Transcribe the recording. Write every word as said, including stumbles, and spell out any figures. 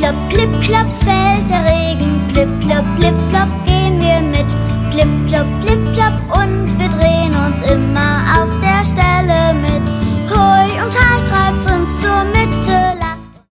plopp, klipp, klopp fällt der Regen. Blip, plopp, blip, plopp gehen wir mit. Blip, plopp, blip, plopp